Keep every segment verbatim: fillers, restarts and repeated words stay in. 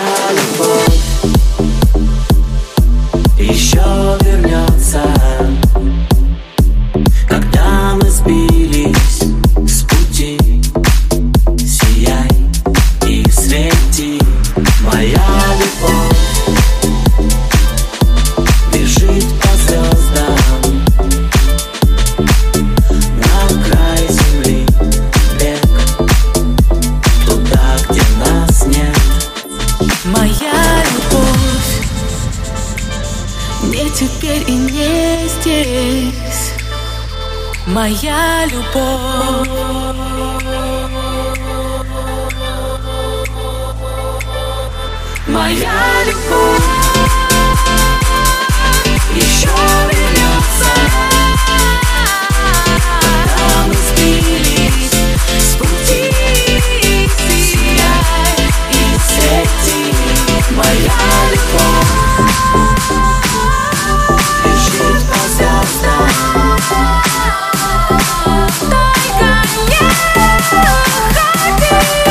любовь еще вернется, когда мы сбились с пути. Сияй и свети, моя любовь бежит по звездам на край земли, век туда, где нас нет. Моя любовь не теперь и не здесь. Моя любовь Моя любовь еще вернется, когда мы сбились с пути. Сияй и свети, моя любовь бежит по звездам. только не уходи.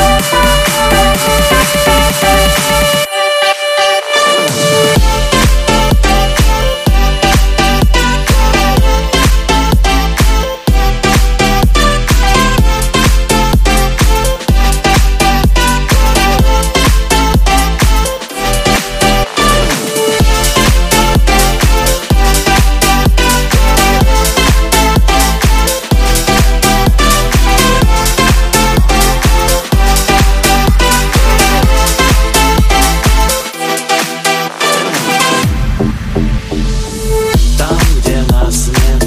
Там, где нас нет,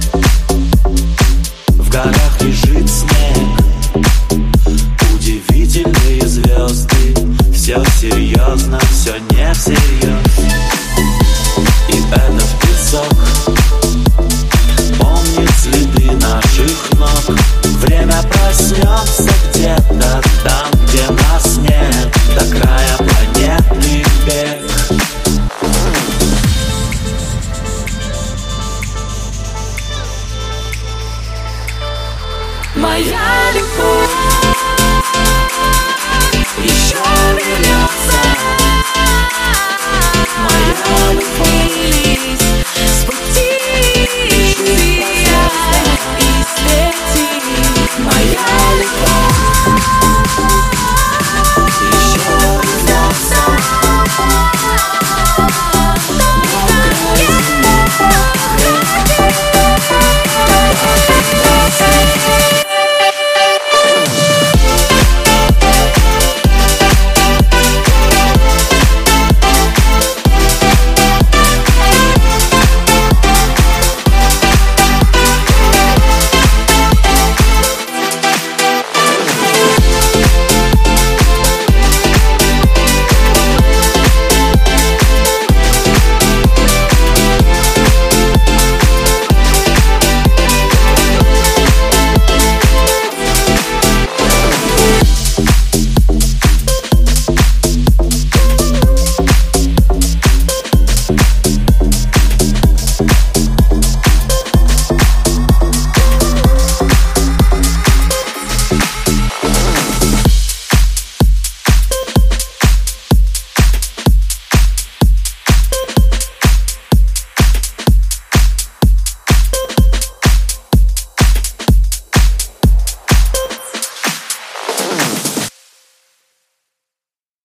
в горах лежит снег. Удивительные звезды, все серьезно, все не всерьез. И этот песок помнит следы наших ног. Время проснется где-то